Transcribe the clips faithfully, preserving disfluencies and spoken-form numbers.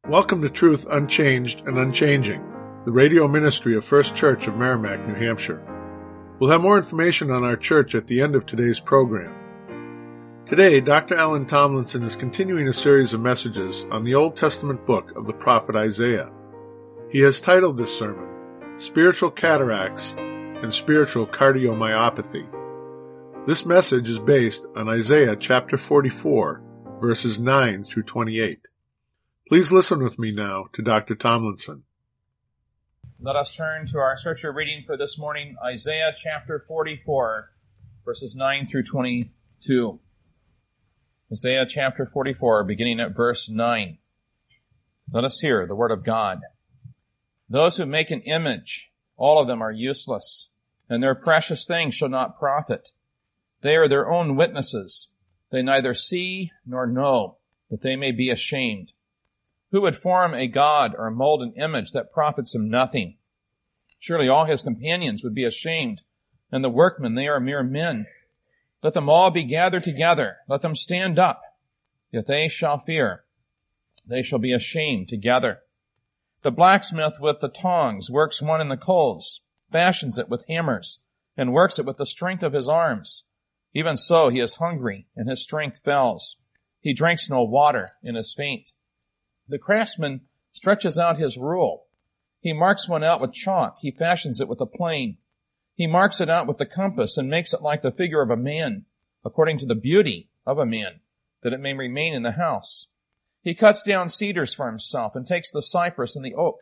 Welcome to Truth Unchanged and Unchanging, the radio ministry of First Church of Merrimack, New Hampshire. We'll have more information on our church at the end of today's program. Today, Doctor Alan Tomlinson is continuing a series of messages on the Old Testament book of the prophet Isaiah. He has titled this sermon, Spiritual Cataracts and Spiritual Cardiomyopathy. This message is based on Isaiah chapter forty-four, verses nine through twenty-eight. Please listen with me now to Doctor Tomlinson. Let us turn to our scripture reading for this morning, Isaiah chapter forty-four, verses nine through twenty-two. Isaiah chapter forty-four, beginning at verse nine. Let us hear the word of God. Those who make an image, all of them are useless, and their precious things shall not profit. They are their own witnesses. They neither see nor know, that they may be ashamed. Who would form a god or mold an image that profits him nothing? Surely all his companions would be ashamed, and the workmen, they are mere men. Let them all be gathered together. Let them stand up. Yet they shall fear. They shall be ashamed together. The blacksmith with the tongs works one in the coals, fashions it with hammers, and works it with the strength of his arms. Even so he is hungry, and his strength fails. He drinks no water, and is faint. The craftsman stretches out his rule. He marks one out with chalk. He fashions it with a plane. He marks it out with the compass and makes it like the figure of a man, according to the beauty of a man, that it may remain in the house. He cuts down cedars for himself and takes the cypress and the oak.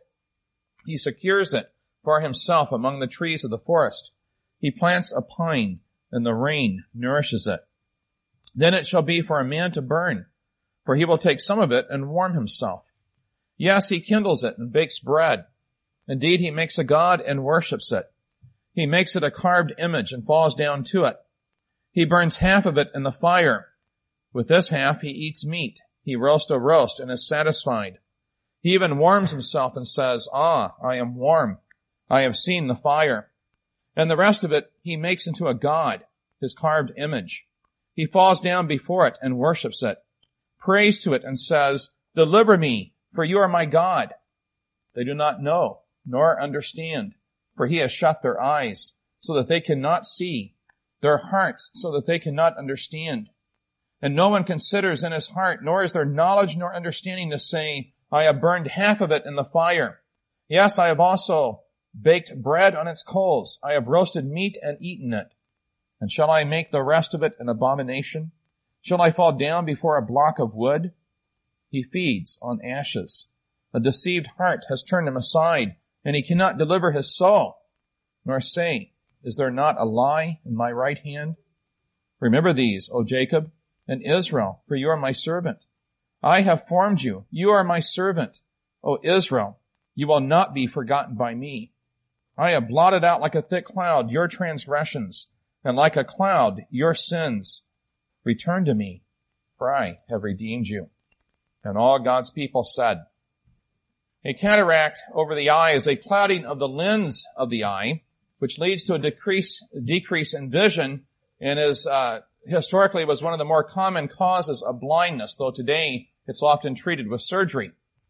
He secures it for himself among the trees of the forest. He plants a pine, and the rain nourishes it. Then it shall be for a man to burn, for he will take some of it and warm himself. Yes, he kindles it and bakes bread. Indeed, he makes a god and worships it. He makes it a carved image and falls down to it. He burns half of it in the fire. With this half he eats meat. He roasts a roast and is satisfied. He even warms himself and says, Ah, I am warm. I have seen the fire. And the rest of it he makes into a god, his carved image. He falls down before it and worships it, prays to it and says, Deliver me, for you are my God. They do not know, nor understand, for he has shut their eyes, so that they cannot see, their hearts, so that they cannot understand. And no one considers in his heart, nor is there knowledge nor understanding to say, I have burned half of it in the fire. Yes, I have also baked bread on its coals. I have roasted meat and eaten it. And shall I make the rest of it an abomination? Shall I fall down before a block of wood? He feeds on ashes. A deceived heart has turned him aside, and he cannot deliver his soul, nor say, Is there not a lie in my right hand? Remember these, O Jacob, and Israel, for you are my servant. I have formed you. You are my servant. O Israel, you will not be forgotten by me. I have blotted out like a thick cloud your transgressions, and like a cloud your sins. Return to me, for I have redeemed you. And all God's people said. A cataract over the eye is a clouding of the lens of the eye, which leads to a decrease, decrease in vision, and is uh, historically was one of the more common causes of blindness, though today it's often treated with surgery.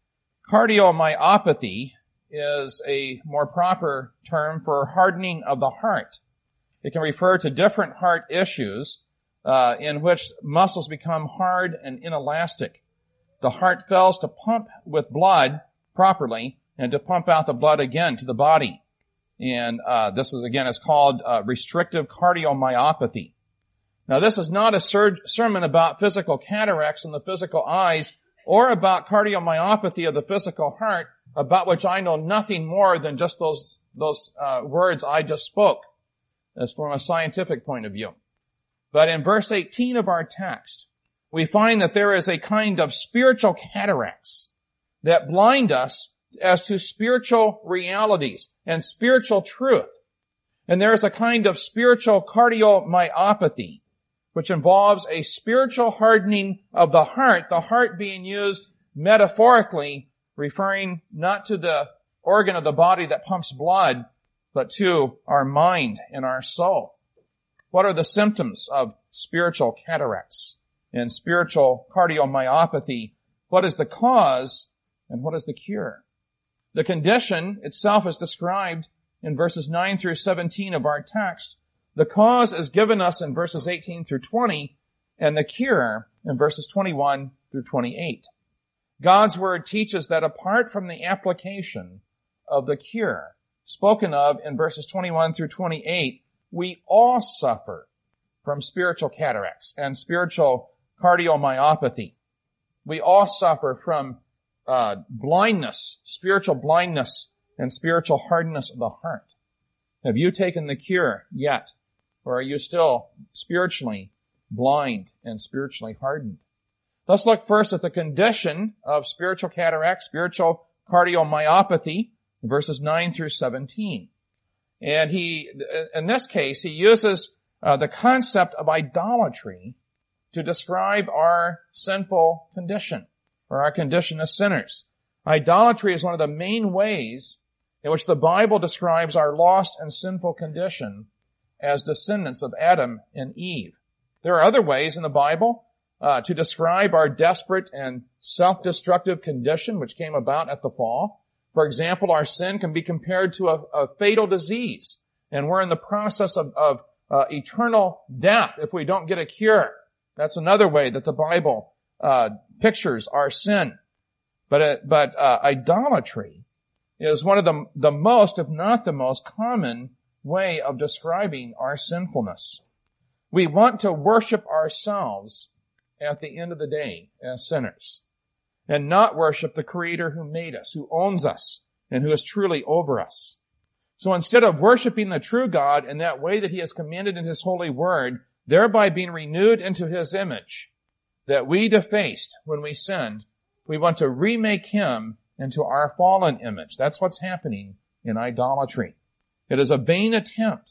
Cardiomyopathy is a more proper term for hardening of the heart. It can refer to different heart issues, Uh, in which muscles become hard and inelastic. The heart fails to pump with blood properly and to pump out the blood again to the body. And uh, this is, again, is called uh, restrictive cardiomyopathy. Now, this is not a ser- sermon about physical cataracts in the physical eyes or about cardiomyopathy of the physical heart, about which I know nothing more than just those, those uh, words I just spoke, as from a scientific point of view. But in verse eighteen of our text, we find that there is a kind of spiritual cataracts that blind us as to spiritual realities and spiritual truth. And there is a kind of spiritual cardiomyopathy, which involves a spiritual hardening of the heart, the heart being used metaphorically, referring not to the organ of the body that pumps blood, but to our mind and our soul. What are the symptoms of spiritual cataracts and spiritual cardiomyopathy? What is the cause And what is the cure? The condition itself is described in verses nine through seventeen of our text. The cause is given us in verses eighteen through twenty, and the cure in verses twenty-one through twenty-eight. God's word teaches that apart from the application of the cure spoken of in verses twenty-one through twenty-eight, we all suffer from spiritual cataracts and spiritual cardiomyopathy. We all suffer from uh, blindness, spiritual blindness, and spiritual hardness of the heart. Have you taken the cure yet? Or are you still spiritually blind and spiritually hardened? Let's look first at the condition of spiritual cataract, spiritual cardiomyopathy, verses nine through seventeen. And he, in this case, he uses uh, the concept of idolatry to describe our sinful condition, or our condition as sinners. Idolatry is one of the main ways in which the Bible describes our lost and sinful condition as descendants of Adam and Eve. There are other ways in the Bible uh, to describe our desperate and self-destructive condition which came about at the fall. For example, our sin can be compared to a, a fatal disease, and we're in the process of, of uh, eternal death if we don't get a cure. That's another way that the Bible uh, pictures our sin. But uh, but uh, idolatry is one of the the most, if not the most, common way of describing our sinfulness. We want to worship ourselves at the end of the day as sinners, and not worship the Creator who made us, who owns us, and who is truly over us. So instead of worshiping the true God in that way that He has commanded in His holy word, thereby being renewed into His image, that we defaced when we sinned, we want to remake Him into our fallen image. That's what's happening in idolatry. It is a vain attempt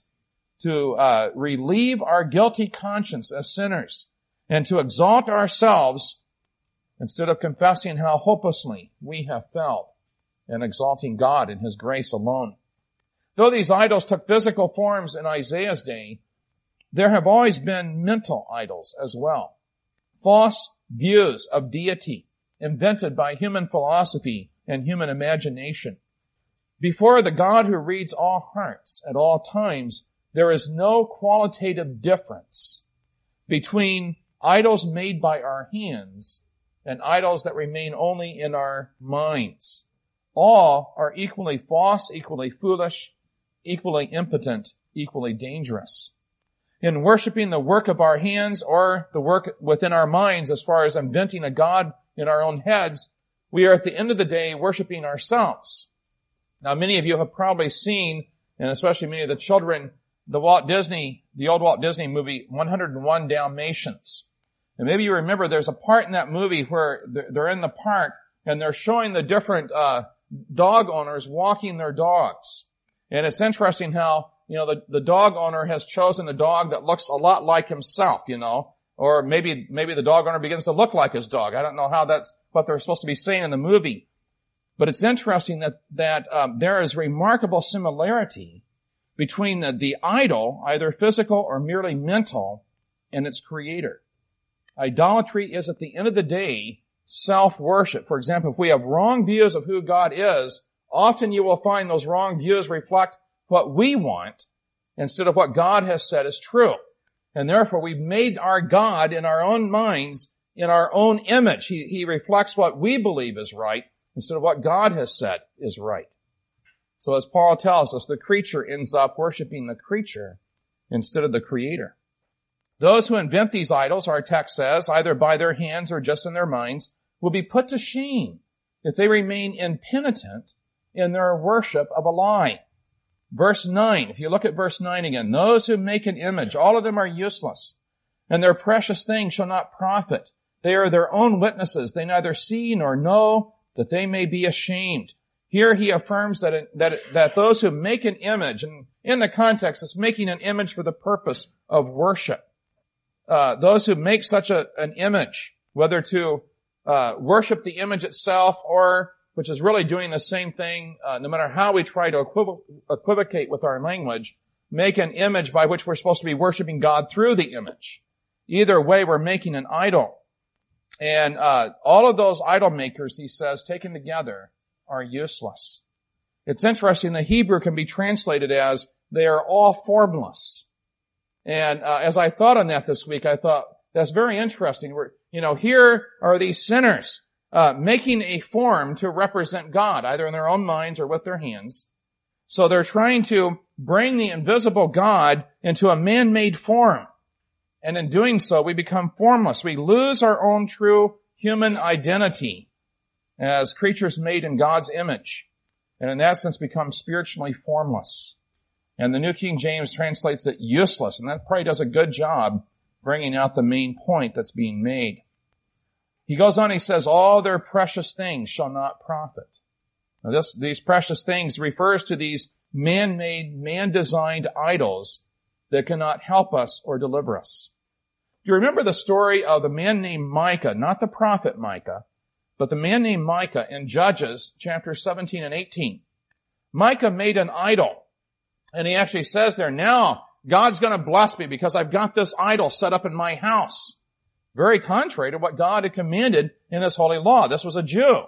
to uh, relieve our guilty conscience as sinners and to exalt ourselves instead of confessing how hopelessly we have failed and exalting God in His grace alone. Though these idols took physical forms in Isaiah's day, there have always been mental idols as well. False views of deity invented by human philosophy and human imagination. Before the God who reads all hearts at all times, there is no qualitative difference between idols made by our hands and idols that remain only in our minds. All are equally false, equally foolish, equally impotent, equally dangerous. In worshiping the work of our hands or the work within our minds as far as inventing a God in our own heads, we are at the end of the day worshiping ourselves. Now, many of you have probably seen, and especially many of the children, the Walt Disney, the old Walt Disney movie, one oh one Dalmatians. And maybe you remember there's a part in that movie where they're in the park and they're showing the different uh dog owners walking their dogs. And it's interesting how, you know, the, the dog owner has chosen a dog that looks a lot like himself, you know, or maybe, maybe the dog owner begins to look like his dog. I don't know how that's what they're supposed to be saying in the movie. But it's interesting that, that, um, there is remarkable similarity between the, the idol, either physical or merely mental, and its creator. Idolatry is at the end of the day self-worship. For example, if we have wrong views of who God is, often you will find those wrong views reflect what we want instead of what God has said is true. And therefore, we've made our God in our own minds, in our own image. He, he reflects what we believe is right instead of what God has said is right. So as Paul tells us, the creature ends up worshiping the creature instead of the Creator. Those who invent these idols, our text says, either by their hands or just in their minds, will be put to shame if they remain impenitent in their worship of a lie. Verse nine, if you look at verse nine again, those who make an image, all of them are useless, and their precious things shall not profit. They are their own witnesses. They neither see nor know, that they may be ashamed. Here he affirms that, that, that those who make an image, and in the context, it's making an image for the purpose of worship. Uh, those who make such a, an image, whether to uh, worship the image itself or, which is really doing the same thing, uh, no matter how we try to equiv- equivocate with our language, make an image by which we're supposed to be worshiping God through the image. Either way, we're making an idol. And uh, all of those idol makers, he says, taken together, are useless. It's interesting, the Hebrew can be translated as, they are all formless. And uh, as I thought on that this week, I thought, that's very interesting. We're, you know, here are these sinners uh, making a form to represent God, either in their own minds or with their hands. So they're trying to bring the invisible God into a man-made form. And in doing so, we become formless. We lose our own true human identity as creatures made in God's image. And in that sense, become spiritually formless. And the New King James translates it useless. And that probably does a good job bringing out the main point that's being made. He goes on, he says, all their precious things shall not profit. Now this, these precious things refers to these man-made, man-designed idols that cannot help us or deliver us. Do you remember the story of the man named Micah, not the prophet Micah, but the man named Micah in Judges chapter seventeen and eighteen? Micah made an idol, and he actually says there, now God's going to bless me because I've got this idol set up in my house. Very contrary to what God had commanded in His holy law. This was a Jew.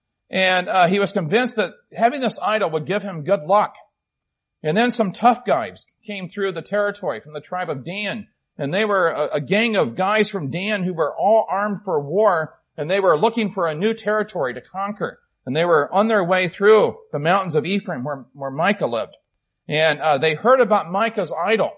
And uh, he was convinced that having this idol would give him good luck. And then some tough guys came through the territory from the tribe of Dan. And they were a, a gang of guys from Dan who were all armed for war. And they were looking for a new territory to conquer. And they were on their way through the mountains of Ephraim where, where Micah lived. And uh, they heard about Micah's idol.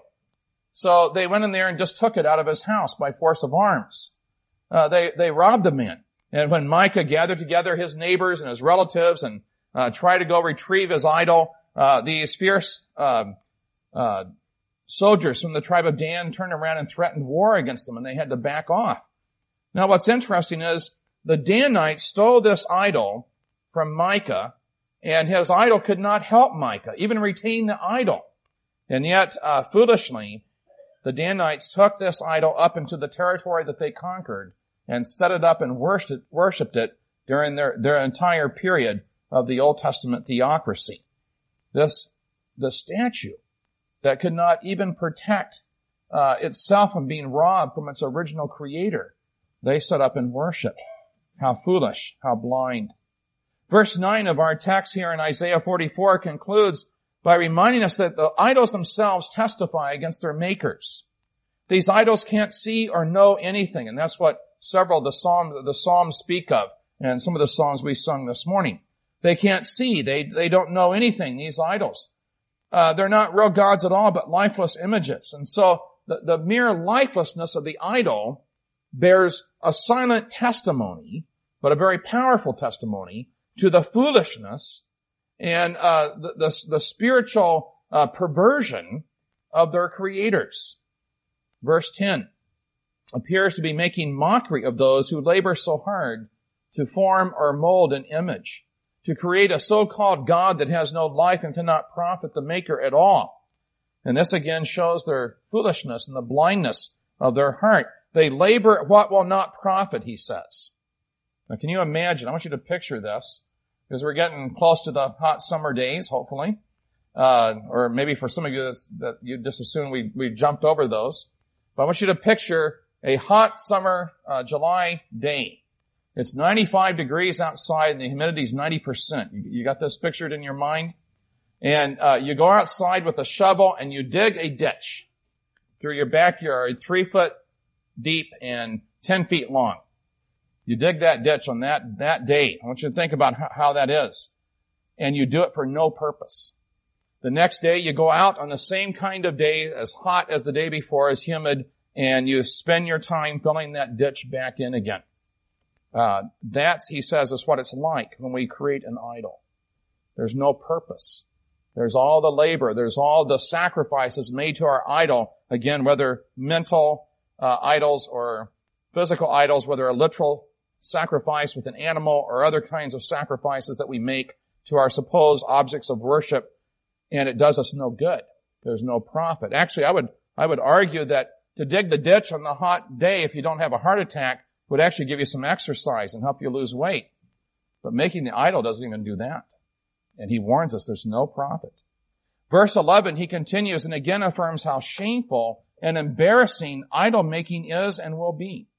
So they went in there and just took it out of his house by force of arms. Uh, they, they robbed the man. And when Micah gathered together his neighbors and his relatives and uh, tried to go retrieve his idol, uh, these fierce uh, uh, soldiers from the tribe of Dan turned around and threatened war against them, and they had to back off. Now what's interesting is the Danites stole this idol from Micah, and his idol could not help Micah, even retain the idol. And yet, uh, foolishly, the Danites took this idol up into the territory that they conquered and set it up and worshipped, worshipped it during their, their entire period of the Old Testament theocracy. This, the statue that could not even protect uh, itself from being robbed from its original creator, they set up in worship. How foolish, how blind. Verse nine of our text here in Isaiah forty-four concludes by reminding us that the idols themselves testify against their makers. These idols can't see or know anything, and that's what several of the psalms, the psalms speak of, and some of the psalms we sung this morning. They can't see. They, they don't know anything, these idols. Uh, they're not real gods at all, but lifeless images. And so the, the mere lifelessness of the idol bears a silent testimony, but a very powerful testimony to the foolishness and uh, the, the, the spiritual uh, perversion of their creators. Verse ten appears to be making mockery of those who labor so hard to form or mold an image, to create a so-called God that has no life and cannot profit the maker at all. And this again shows their foolishness and the blindness of their heart. They labor at what will not profit, he says. Now, can you imagine? I want you to picture this, because we're getting close to the hot summer days, hopefully. Uh, or maybe for some of you that you just assume we, we jumped over those. But I want you to picture a hot summer uh, July day. It's ninety-five degrees outside and the humidity is ninety percent. You, you got this pictured in your mind? And uh, you go outside with a shovel and you dig a ditch through your backyard, three foot deep and ten feet long. You dig that ditch on that, that day. I want you to think about how, how that is. And you do it for no purpose. The next day you go out on the same kind of day, as hot as the day before, as humid, and you spend your time filling that ditch back in again. Uh, that's, he says, is what it's like when we create an idol. There's no purpose. There's all the labor. There's all the sacrifices made to our idol. Again, whether mental uh, idols or physical idols, whether a literal sacrifice with an animal or other kinds of sacrifices that we make to our supposed objects of worship, and it does us no good. There's no profit. Actually, I would, I would argue that to dig the ditch on the hot day, if you don't have a heart attack, would actually give you some exercise and help you lose weight. But making the idol doesn't even do that. And he warns us there's no profit. Verse eleven, he continues and again affirms how shameful and embarrassing idol making is and will be.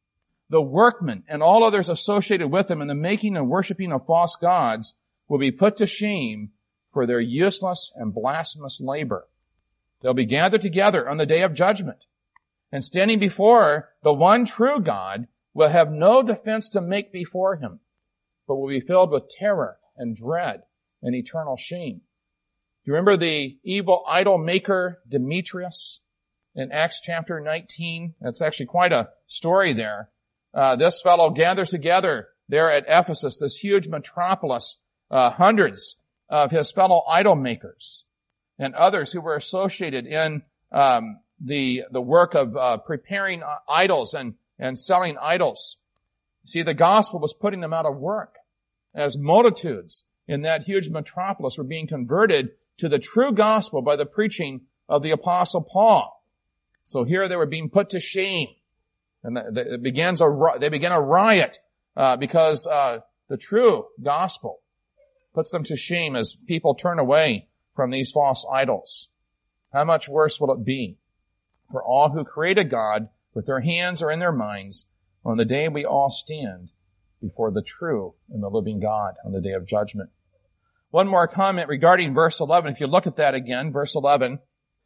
the workmen and all others associated with them in the making and worshiping of false gods will be put to shame for their useless and blasphemous labor. They'll be gathered together on the day of judgment, and standing before the one true God will have no defense to make before him, but will be filled with terror and dread and eternal shame. Do you remember the evil idol maker Demetrius in Acts chapter nineteen? That's actually quite a story there. Uh, this fellow gathers together there at Ephesus, this huge metropolis, uh, hundreds of his fellow idol makers and others who were associated in um, the the work of uh, preparing uh, idols and and selling idols. See, the gospel was putting them out of work as multitudes in that huge metropolis were being converted to the true gospel by the preaching of the apostle Paul. So here they were being put to shame. And it begins a, they begin a riot uh, because uh, the true gospel puts them to shame as people turn away from these false idols. How much worse will it be for all who create a God with their hands or in their minds on the day we all stand before the true and the living God on the day of judgment? One more comment regarding verse eleven. If you look at that again, verse eleven,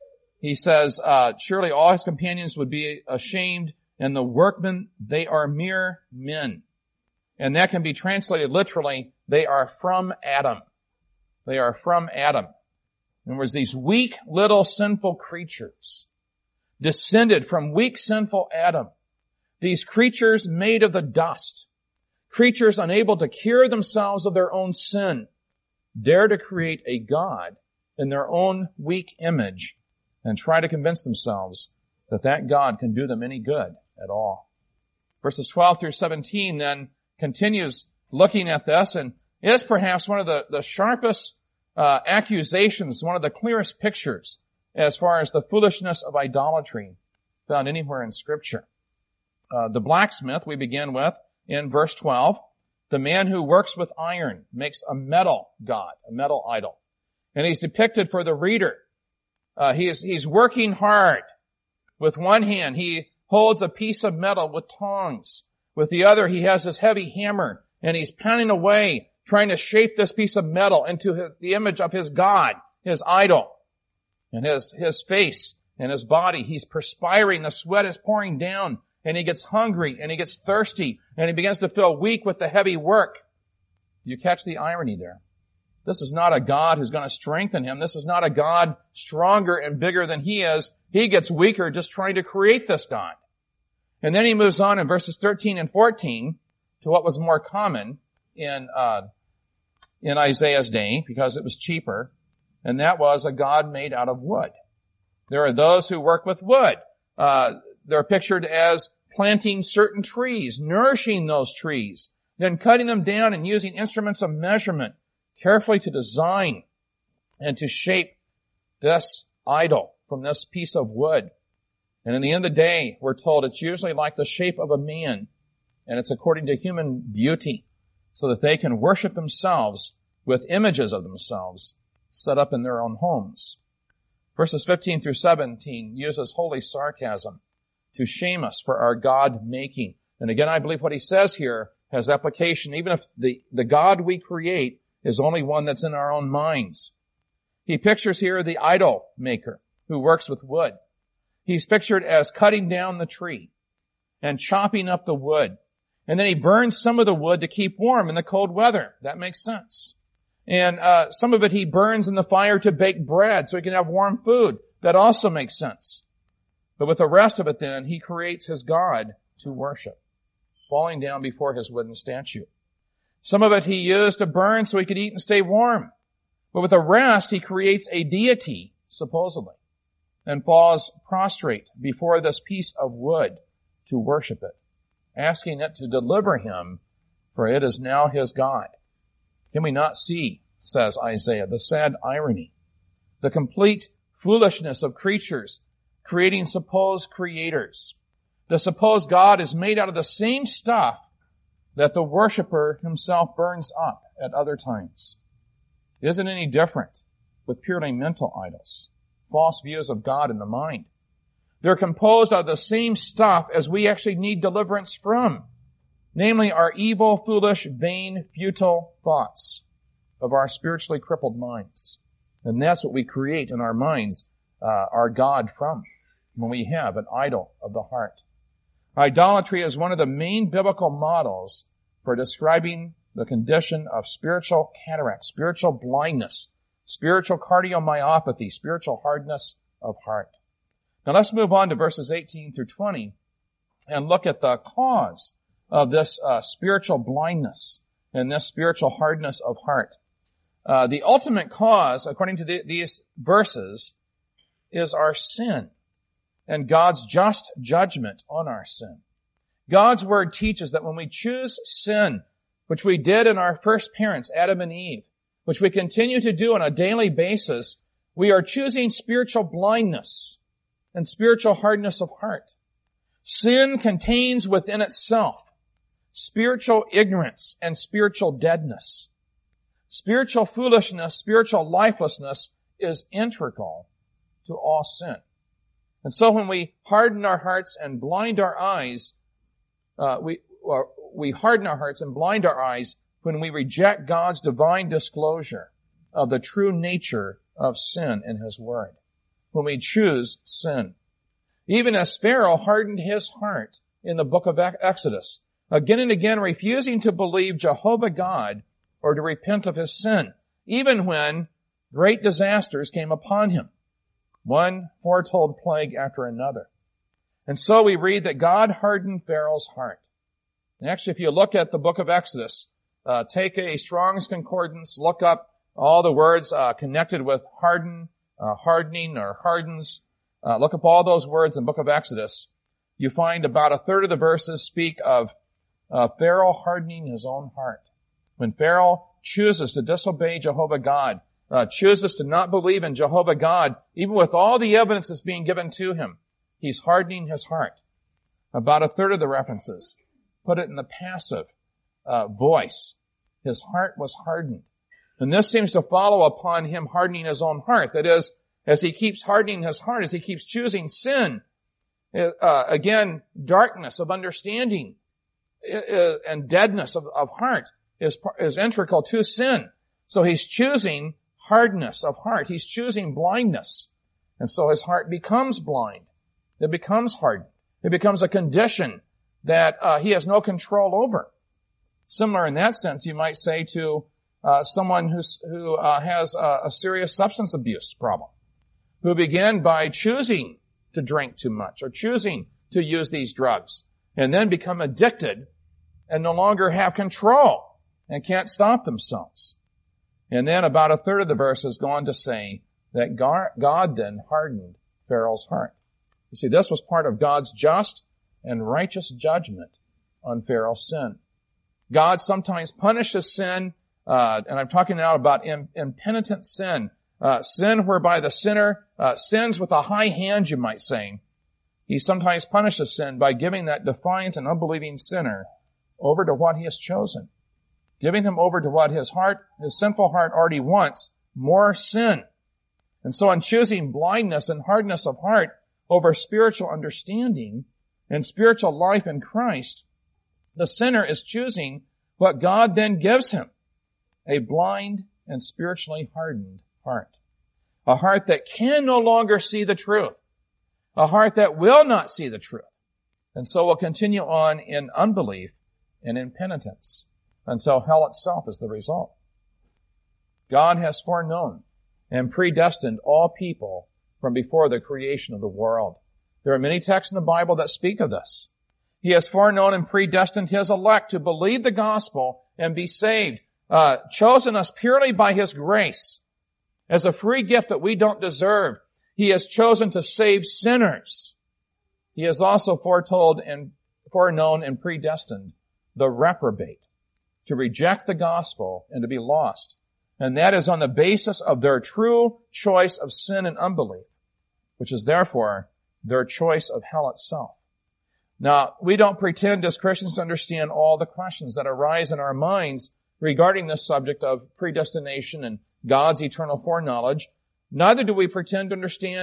he says, uh, surely all his companions would be ashamed, and the workmen, they are mere men. And that can be translated literally, they are from Adam. They are from Adam. In other words, these weak little sinful creatures descended from weak sinful Adam. These creatures made of the dust. Creatures unable to cure themselves of their own sin dare to create a God in their own weak image and try to convince themselves that that God can do them any good at all. Verses twelve through seventeen then continues looking at this, and is perhaps one of the, the sharpest uh, accusations, one of the clearest pictures as far as the foolishness of idolatry found anywhere in Scripture. Uh, the blacksmith we begin with in verse twelve. The man who works with iron makes a metal god, a metal idol. And he's depicted for the reader. Uh, he is, he's working hard. With one hand, he holds a piece of metal with tongs. With the other, he has this heavy hammer, and he's pounding away, trying to shape this piece of metal into his, the image of his god, his idol. And his, his face and his body, he's perspiring, the sweat is pouring down, and he gets hungry, and he gets thirsty, and he begins to feel weak with the heavy work. You catch the irony there. This is not a God who's going to strengthen him. This is not a God stronger and bigger than he is. He gets weaker just trying to create this God. And then he moves on in verses thirteen and fourteen to what was more common in uh, in Isaiah's day, because it was cheaper, and that was a God made out of wood. There are those who work with wood. Uh, they're pictured as planting certain trees, nourishing those trees, then cutting them down and using instruments of measurement carefully to design and to shape this idol from this piece of wood. And in the end of the day, we're told it's usually like the shape of a man, and it's according to human beauty, so that they can worship themselves with images of themselves set up in their own homes. Verses fifteen through seventeen uses holy sarcasm to shame us for our God-making. And again, I believe what he says here has application, even if the, the God we create is only one that's in our own minds. He pictures here the idol maker who works with wood. He's pictured as cutting down the tree and chopping up the wood. And then he burns some of the wood to keep warm in the cold weather. That makes sense. And uh, some of it he burns in the fire to bake bread so he can have warm food. That also makes sense. But with the rest of it then, he creates his God to worship, falling down before his wooden statue. Some of it he used to burn so he could eat and stay warm. But with the rest, he creates a deity, supposedly, and falls prostrate before this piece of wood to worship it, asking it to deliver him, for it is now his God. Can we not see, says Isaiah, the sad irony, the complete foolishness of creatures creating supposed creators? The supposed God is made out of the same stuff that the worshiper himself burns up at other times. It isn't any different with purely mental idols, false views of God in the mind. They're composed of the same stuff as we actually need deliverance from. Namely, our evil, foolish, vain, futile thoughts of our spiritually crippled minds. And that's what we create in our minds, uh, our God from, when we have an idol of the heart. Idolatry is one of the main biblical models for describing the condition of spiritual cataract, spiritual blindness, spiritual cardiomyopathy, spiritual hardness of heart. Now let's move on to verses eighteen through twenty and look at the cause of this uh, spiritual blindness and this spiritual hardness of heart. Uh, the ultimate cause, according to the, these verses, is our sin and God's just judgment on our sin. God's word teaches that when we choose sin, which we did in our first parents, Adam and Eve, which we continue to do on a daily basis, we are choosing spiritual blindness and spiritual hardness of heart. Sin contains within itself spiritual ignorance and spiritual deadness. Spiritual foolishness, spiritual lifelessness is integral to all sin. And so when we harden our hearts and blind our eyes, uh, we, or we harden our hearts and blind our eyes when we reject God's divine disclosure of the true nature of sin in His Word. When we choose sin. Even as Pharaoh hardened his heart in the book of Exodus, again and again refusing to believe Jehovah God or to repent of his sin, even when great disasters came upon him. One foretold plague after another. And so we read that God hardened Pharaoh's heart. And actually, if you look at the book of Exodus, uh, take a Strong's Concordance, look up all the words uh, connected with harden, uh, hardening, or hardens. Uh, look up all those words in the book of Exodus. You find about a third of the verses speak of uh, Pharaoh hardening his own heart. When Pharaoh chooses to disobey Jehovah God, uh, chooses to not believe in Jehovah God, even with all the evidence that's being given to him, he's hardening his heart. About a third of the references put it in the passive uh, voice. His heart was hardened. And this seems to follow upon him hardening his own heart. That is, as he keeps hardening his heart, as he keeps choosing sin, uh, again, darkness of understanding uh, and deadness of, of heart is, is integral to sin. So he's choosing hardness of heart. He's choosing blindness. And so his heart becomes blind. It becomes hardened. It becomes a condition that uh, he has no control over. Similar in that sense, you might say to uh, someone who's, who uh, has a, a serious substance abuse problem, who began by choosing to drink too much or choosing to use these drugs and then become addicted and no longer have control and can't stop themselves. And then about a third of the verses go on to say that God then hardened Pharaoh's heart. You see, this was part of God's just and righteous judgment on Pharaoh's sin. God sometimes punishes sin, uh, and I'm talking now about im- impenitent sin, uh, sin whereby the sinner uh, sins with a high hand, you might say. He sometimes punishes sin by giving that defiant and unbelieving sinner over to what he has chosen, giving him over to what his heart, his sinful heart already wants, more sin. And so in choosing blindness and hardness of heart over spiritual understanding and spiritual life in Christ, the sinner is choosing what God then gives him, a blind and spiritually hardened heart. A heart that can no longer see the truth. A heart that will not see the truth. And so will continue on in unbelief and impenitence until hell itself is the result. God has foreknown and predestined all people from before the creation of the world. There are many texts in the Bible that speak of this. He has foreknown and predestined His elect to believe the gospel and be saved, uh, chosen us purely by His grace as a free gift that we don't deserve. He has chosen to save sinners. He has also foretold and foreknown and predestined the reprobate to reject the gospel and to be lost. And that is on the basis of their true choice of sin and unbelief, which is therefore their choice of hell itself. Now, we don't pretend as Christians to understand all the questions that arise in our minds regarding this subject of predestination and God's eternal foreknowledge. Neither do we pretend to understand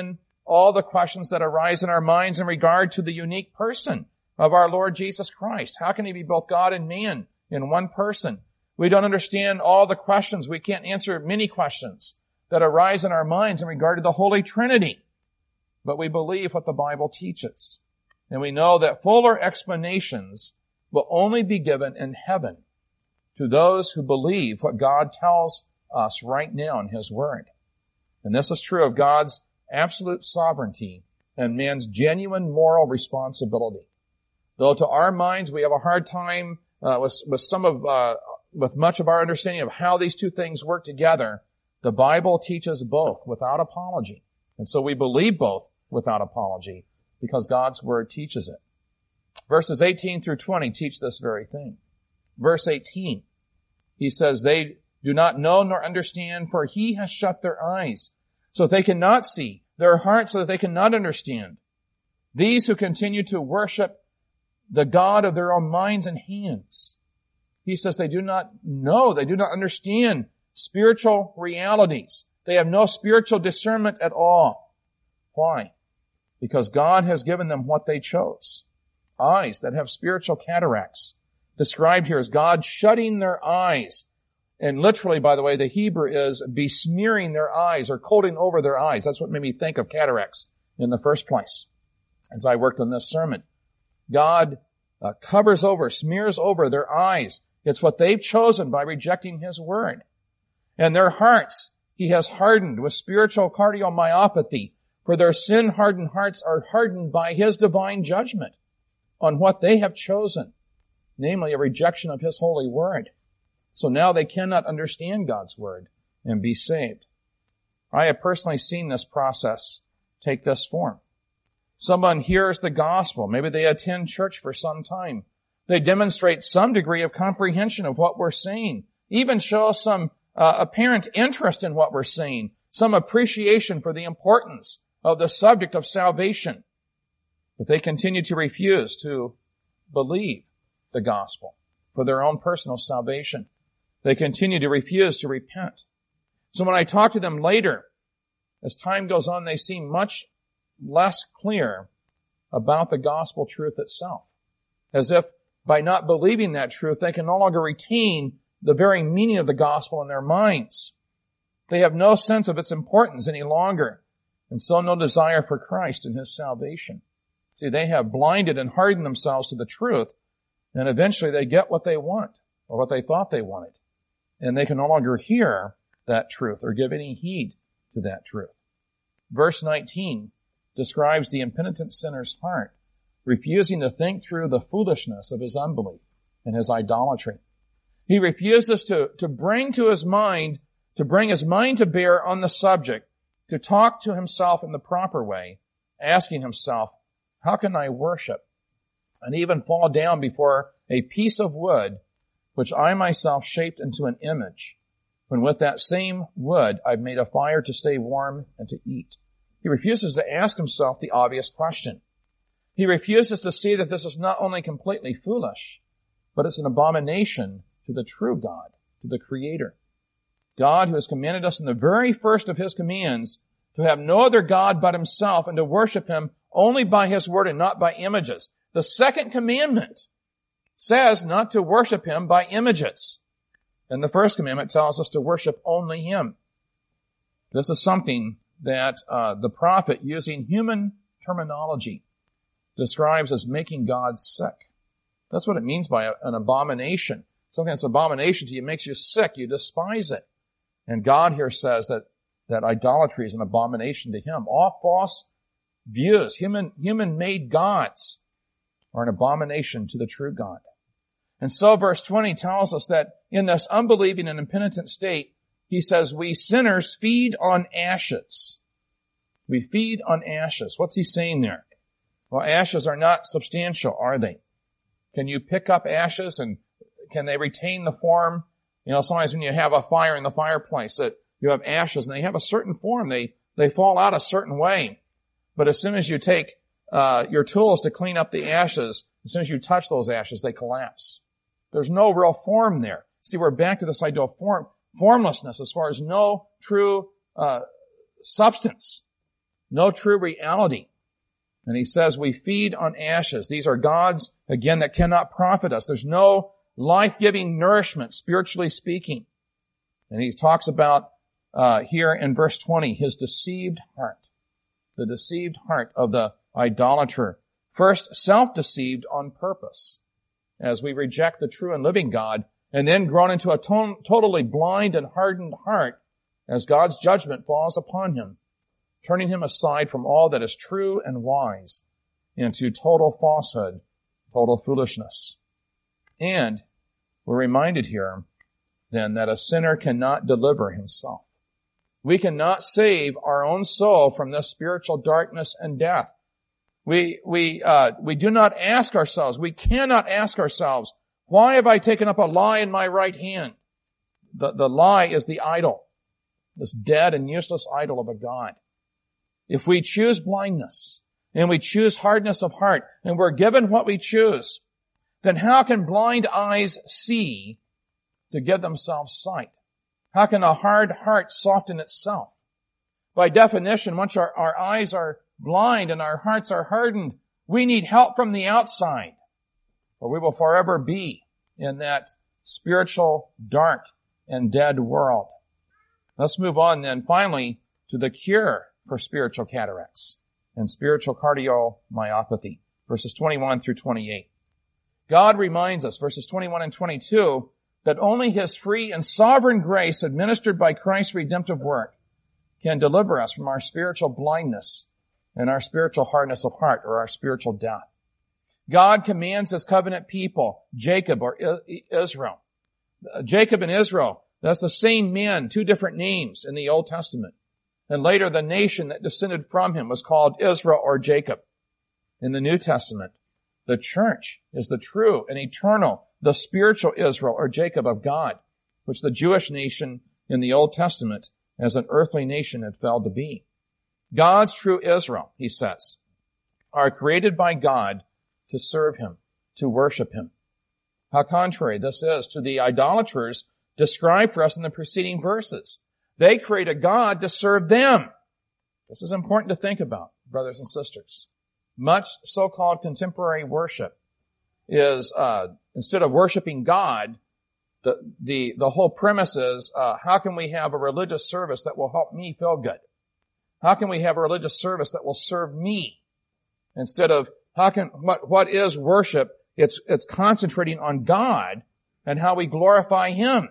all the questions that arise in our minds in regard to the unique person of our Lord Jesus Christ. How can he be both God and man in one person? We don't understand all the questions. We can't answer many questions that arise in our minds in regard to the Holy Trinity. But we believe what the Bible teaches. And we know that fuller explanations will only be given in heaven to those who believe what God tells us right now in His Word. And this is true of God's absolute sovereignty and man's genuine moral responsibility. Though to our minds we have a hard time uh, with, with some of, uh, with much of our understanding of how these two things work together, the Bible teaches both without apology. And so we believe both without apology because God's Word teaches it. Verses eighteen through twenty teach this very thing. Verse eighteen, he says, they do not know nor understand, for He has shut their eyes, so that they cannot see, their hearts so that they cannot understand. These who continue to worship the God of their own minds and hands. He says they do not know, they do not understand spiritual realities. They have no spiritual discernment at all. Why? Because God has given them what they chose. Eyes that have spiritual cataracts. Described here as God shutting their eyes. And literally, by the way, the Hebrew is besmearing their eyes or coating over their eyes. That's what made me think of cataracts in the first place as I worked on this sermon. God uh, covers over, smears over their eyes. It's what they've chosen by rejecting His Word. And their hearts He has hardened with spiritual cardiomyopathy, for their sin-hardened hearts are hardened by His divine judgment on what they have chosen, namely a rejection of His holy Word. So now they cannot understand God's Word and be saved. I have personally seen this process take this form. Someone hears the gospel. Maybe they attend church for some time. They demonstrate some degree of comprehension of what we're saying, even show some uh, apparent interest in what we're saying, some appreciation for the importance of the subject of salvation. But they continue to refuse to believe the gospel for their own personal salvation. They continue to refuse to repent. So when I talk to them later, as time goes on, they seem much less clear about the gospel truth itself. As if by not believing that truth, they can no longer retain the very meaning of the gospel in their minds. They have no sense of its importance any longer, and so no desire for Christ and His salvation. See, they have blinded and hardened themselves to the truth, and eventually they get what they want, or what they thought they wanted. And they can no longer hear that truth or give any heed to that truth. Verse nineteen describes the impenitent sinner's heart, refusing to think through the foolishness of his unbelief and his idolatry. He refuses to, to bring to his mind, to bring his mind to bear on the subject, to talk to himself in the proper way, asking himself, how can I worship and even fall down before a piece of wood which I myself shaped into an image, when with that same wood I've made a fire to stay warm and to eat? He refuses to ask himself the obvious question. He refuses to see that this is not only completely foolish, but it's an abomination to the true God, to the Creator. God, who has commanded us in the very first of His commands to have no other God but Himself and to worship Him only by His Word and not by images. The second commandment says not to worship Him by images. And the first commandment tells us to worship only Him. This is something that uh, the prophet, using human terminology, describes as making God sick. That's what it means by a, an abomination. Something that's an abomination to you makes you sick. You despise it. And God here says that, that idolatry is an abomination to Him. All false views, human, human-made gods, are an abomination to the true God. And so verse twenty tells us that in this unbelieving and impenitent state, he says, we sinners feed on ashes. We feed on ashes. What's he saying there? Well, ashes are not substantial, are they? Can you pick up ashes and can they retain the form? You know, sometimes when you have a fire in the fireplace, that you have ashes and they have a certain form. They, they fall out a certain way. But as soon as you take uh, your tools to clean up the ashes, as soon as you touch those ashes, they collapse. There's no real form there. See, we're back to this idea of form, formlessness as far as no true uh, substance. no true reality. And he says we feed on ashes. These are gods, again, that cannot profit us. There's no life-giving nourishment, spiritually speaking. And he talks about uh, here in verse twenty, his deceived heart. The deceived heart of the idolater. First, self-deceived on purpose, as we reject the true and living God, and then grown into a to- totally blind and hardened heart as God's judgment falls upon him, turning him aside from all that is true and wise into total falsehood, total foolishness. And we're reminded here, then, that a sinner cannot deliver himself. We cannot save our own soul from this spiritual darkness and death. We, we, uh, we do not ask ourselves, we cannot ask ourselves, why have I taken up a lie in my right hand? The, the lie is the idol, this dead and useless idol of a God. If we choose blindness, and we choose hardness of heart, and we're given what we choose, then how can blind eyes see to give themselves sight? How can a hard heart soften itself? By definition, once our, our eyes are blind and our hearts are hardened, we need help from the outside, or we will forever be in that spiritual, dark, and dead world. Let's move on then, finally, to the cure for spiritual cataracts and spiritual cardiomyopathy, verses twenty-one through twenty-eight. God reminds us, verses twenty-one and twenty-two, that only His free and sovereign grace administered by Christ's redemptive work can deliver us from our spiritual blindness and our spiritual hardness of heart, or our spiritual death. God commands His covenant people, Jacob or Israel. Jacob and Israel, that's the same men, two different names in the Old Testament. And later the nation that descended from him was called Israel or Jacob. In the New Testament, the church is the true and eternal, the spiritual Israel or Jacob of God, which the Jewish nation in the Old Testament as an earthly nation had failed to be. God's true Israel, he says, are created by God to serve Him, to worship Him. How contrary this is to the idolaters described for us in the preceding verses. They create a God to serve them. This is important to think about, brothers and sisters. Much so-called contemporary worship is, uh, instead of worshiping God, the, the, the whole premise is, uh, how can we have a religious service that will help me feel good? How can we have a religious service that will serve me? Instead of, how can, what, what is worship? It's, it's concentrating on God and how we glorify Him.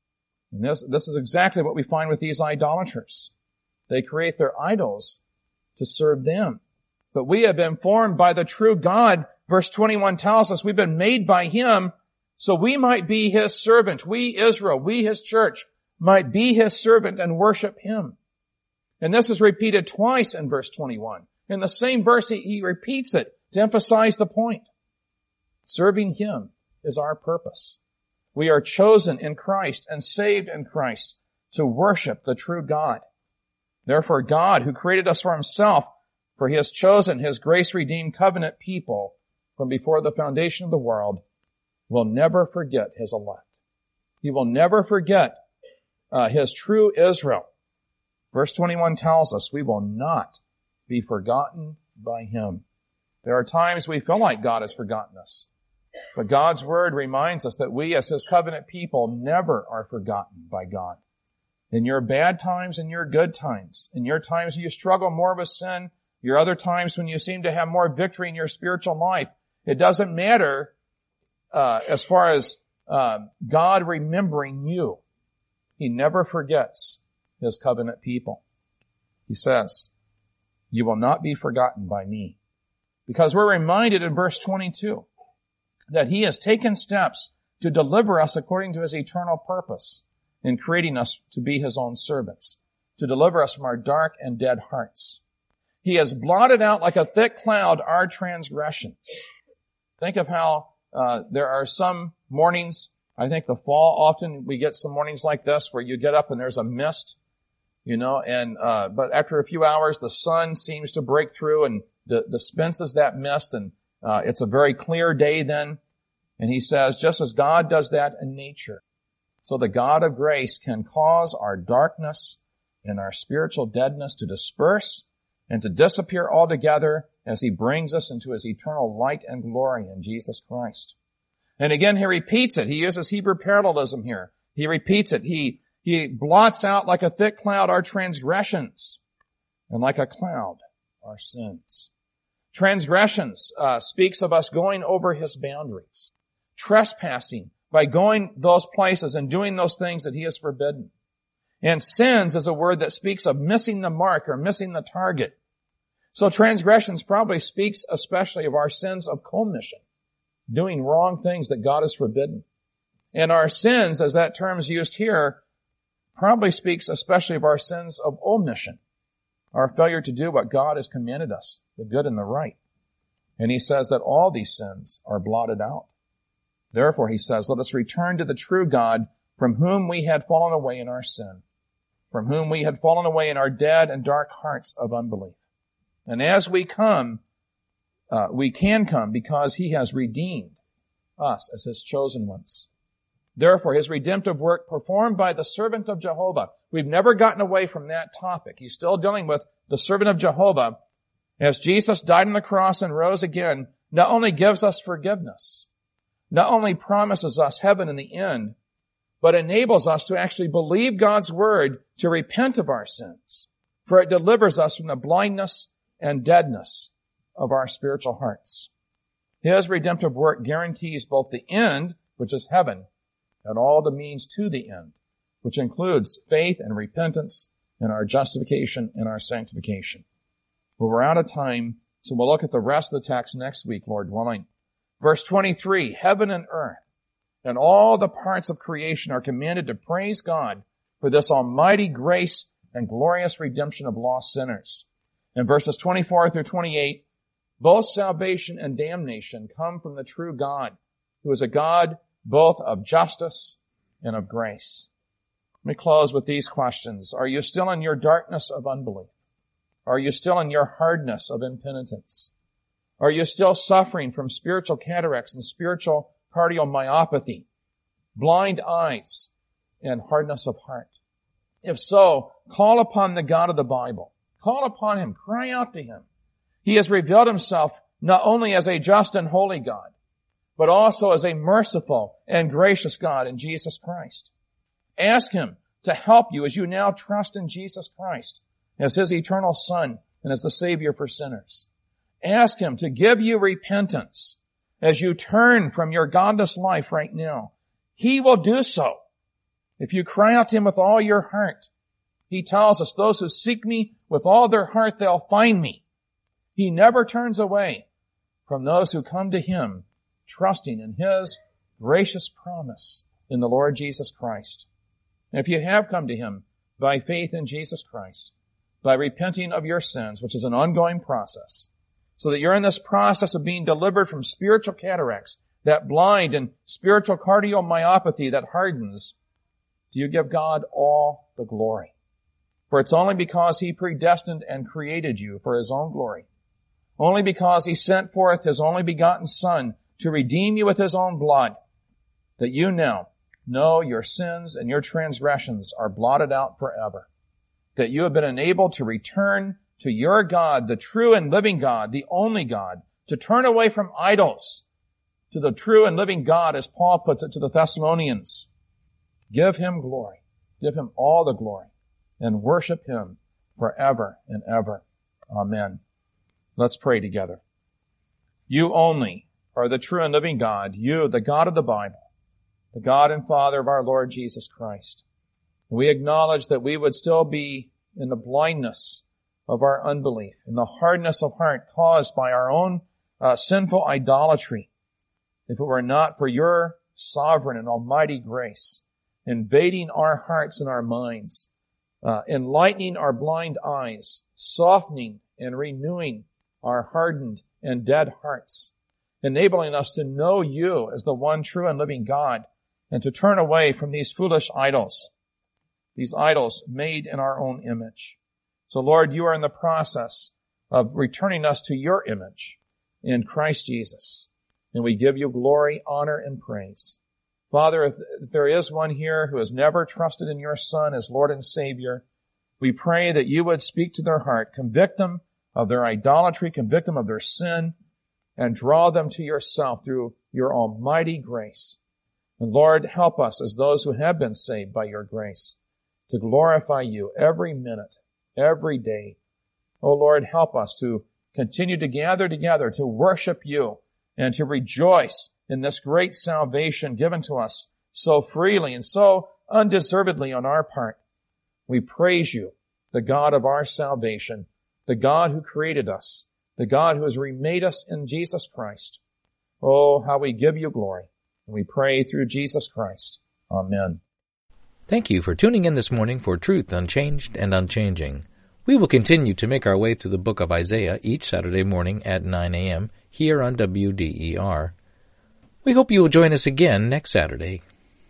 And this, this is exactly what we find with these idolaters. They create their idols to serve them. But we have been formed by the true God. Verse twenty-one tells us we've been made by Him so we might be His servant. We, Israel, we, His church, might be His servant and worship Him. And this is repeated twice in verse twenty-one. In the same verse, he, he repeats it to emphasize the point. Serving Him is our purpose. We are chosen in Christ and saved in Christ to worship the true God. Therefore, God, who created us for Himself, for He has chosen His grace-redeemed covenant people from before the foundation of the world, will never forget His elect. He will never forget uh, His true Israel. Verse twenty-one tells us we will not be forgotten by Him. There are times we feel like God has forgotten us. But God's Word reminds us that we as His covenant people never are forgotten by God. In your bad times and your good times, in your times when you struggle more with sin, your other times when you seem to have more victory in your spiritual life, it doesn't matter uh, as far as uh, God remembering you. He never forgets His covenant people. He says, you will not be forgotten by me. Because we're reminded in verse twenty-two that He has taken steps to deliver us according to His eternal purpose in creating us to be His own servants, to deliver us from our dark and dead hearts. He has blotted out like a thick cloud our transgressions. Think of how uh, there are some mornings, I think the fall, often we get some mornings like this where you get up and there's a mist, you know, and uh, but after a few hours the sun seems to break through and d- dispenses that mist, and Uh, it's a very clear day then. And he says, just as God does that in nature, so the God of grace can cause our darkness and our spiritual deadness to disperse and to disappear altogether as he brings us into his eternal light and glory in Jesus Christ. And again, he repeats it. He uses Hebrew parallelism here. He repeats it. He, he blots out like a thick cloud our transgressions, and like a cloud our sins. Transgressions uh, speaks of us going over his boundaries, trespassing by going those places and doing those things that he has forbidden. And sins is a word that speaks of missing the mark or missing the target. So transgressions probably speaks especially of our sins of commission, doing wrong things that God has forbidden. And our sins, as that term is used here, probably speaks especially of our sins of omission, our failure to do what God has commanded us, the good and the right. And he says that all these sins are blotted out. Therefore, he says, let us return to the true God from whom we had fallen away in our sin, from whom we had fallen away in our dead and dark hearts of unbelief. And as we come, uh, we can come because he has redeemed us as his chosen ones. Therefore, his redemptive work performed by the servant of Jehovah. We've never gotten away from that topic. He's still dealing with the servant of Jehovah. As Jesus died on the cross and rose again, not only gives us forgiveness, not only promises us heaven in the end, but enables us to actually believe God's word to repent of our sins, for it delivers us from the blindness and deadness of our spiritual hearts. His redemptive work guarantees both the end, which is heaven, and all the means to the end, which includes faith and repentance and our justification and our sanctification. Well, we're out of time, so we'll look at the rest of the text next week, Lord willing. Verse twenty-three, heaven and earth and all the parts of creation are commanded to praise God for this almighty grace and glorious redemption of lost sinners. In verses twenty-four through twenty-eight, both salvation and damnation come from the true God, who is a God both of justice and of grace. Let me close with these questions. Are you still in your darkness of unbelief? Are you still in your hardness of impenitence? Are you still suffering from spiritual cataracts and spiritual cardiomyopathy, blind eyes, and hardness of heart? If so, call upon the God of the Bible. Call upon him. Cry out to him. He has revealed himself not only as a just and holy God, but also as a merciful and gracious God in Jesus Christ. Ask him to help you as you now trust in Jesus Christ as his eternal Son and as the Savior for sinners. Ask him to give you repentance as you turn from your godless life right now. He will do so if you cry out to him with all your heart. He tells us, those who seek me with all their heart, they'll find me. He never turns away from those who come to him, trusting in his gracious promise in the Lord Jesus Christ. And if you have come to him by faith in Jesus Christ, by repenting of your sins, which is an ongoing process, so that you're in this process of being delivered from spiritual cataracts, that blind and spiritual cardiomyopathy that hardens, do you give God all the glory? For it's only because he predestined and created you for his own glory, only because he sent forth his only begotten Son to redeem you with his own blood, that you now know your sins and your transgressions are blotted out forever, that you have been enabled to return to your God, the true and living God, the only God, to turn away from idols to the true and living God, as Paul puts it to the Thessalonians. Give him glory. Give him all the glory and worship him forever and ever. Amen. Let's pray together. You only are the true and living God, you, the God of the Bible, the God and Father of our Lord Jesus Christ. We acknowledge that we would still be in the blindness of our unbelief, in the hardness of heart caused by our own uh, sinful idolatry, if it were not for your sovereign and almighty grace, invading our hearts and our minds, uh, enlightening our blind eyes, softening and renewing our hardened and dead hearts, enabling us to know you as the one true and living God, and to turn away from these foolish idols, these idols made in our own image. So Lord, you are in the process of returning us to your image in Christ Jesus, and we give you glory, honor, and praise. Father, if there is one here who has never trusted in your Son as Lord and Savior, we pray that you would speak to their heart, convict them of their idolatry, convict them of their sin, and draw them to yourself through your almighty grace. And Lord, help us as those who have been saved by your grace to glorify you every minute, every day. Oh Lord, help us to continue to gather together to worship you and to rejoice in this great salvation given to us so freely and so undeservedly on our part. We praise you, the God of our salvation, the God who created us, the God who has remade us in Jesus Christ. Oh, how we give you glory. And we pray through Jesus Christ. Amen. Thank you for tuning in this morning for Truth Unchanged and Unchanging. We will continue to make our way through the book of Isaiah each Saturday morning at nine a.m. here on W D E R. We hope you will join us again next Saturday.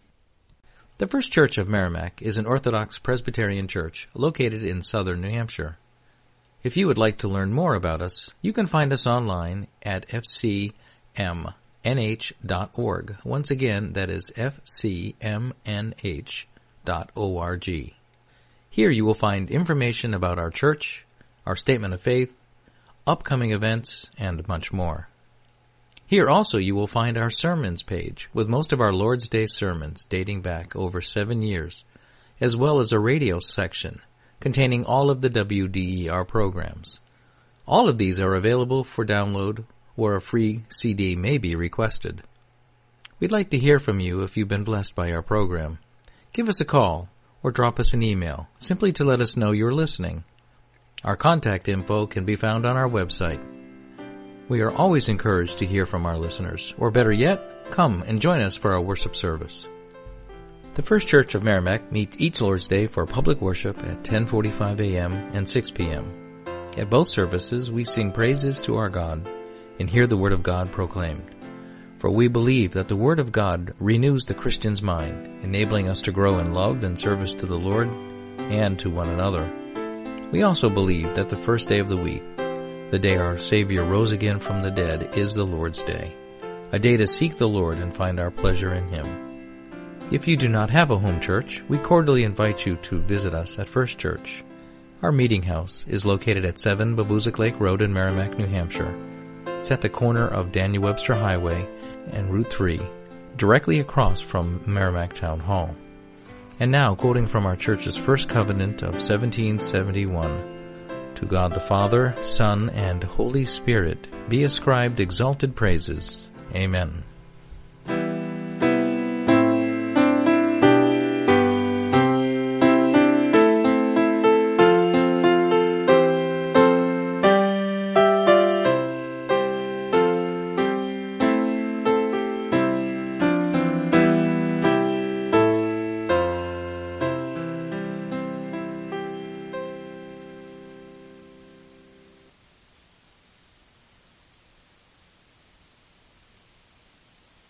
The First Church of Merrimack is an Orthodox Presbyterian church located in southern New Hampshire. If you would like to learn more about us, you can find us online at f c m n h dot org. Once again, that is f c m n h dot org. Here you will find information about our church, our statement of faith, upcoming events, and much more. Here also you will find our sermons page with most of our Lord's Day sermons dating back over seven years, as well as a radio section containing all of the W D E R programs. All of these are available for download, or a free C D may be requested. We'd like to hear from you if you've been blessed by our program. Give us a call or drop us an email, simply to let us know you're listening. Our contact info can be found on our website. We are always encouraged to hear from our listeners, or better yet, come and join us for our worship service. The First Church of Merrimack meets each Lord's Day for public worship at ten forty-five a.m. and six p.m. At both services, we sing praises to our God and hear the Word of God proclaimed. For we believe that the Word of God renews the Christian's mind, enabling us to grow in love and service to the Lord and to one another. We also believe that the first day of the week, the day our Savior rose again from the dead, is the Lord's Day, a day to seek the Lord and find our pleasure in Him. If you do not have a home church, we cordially invite you to visit us at First Church. Our meeting house is located at seven Babuzik Lake Road in Merrimack, New Hampshire. It's at the corner of Daniel Webster Highway and Route three, directly across from Merrimack Town Hall. And now, quoting from our church's first covenant of seventeen seventy-one, to God the Father, Son, and Holy Spirit be ascribed exalted praises. Amen.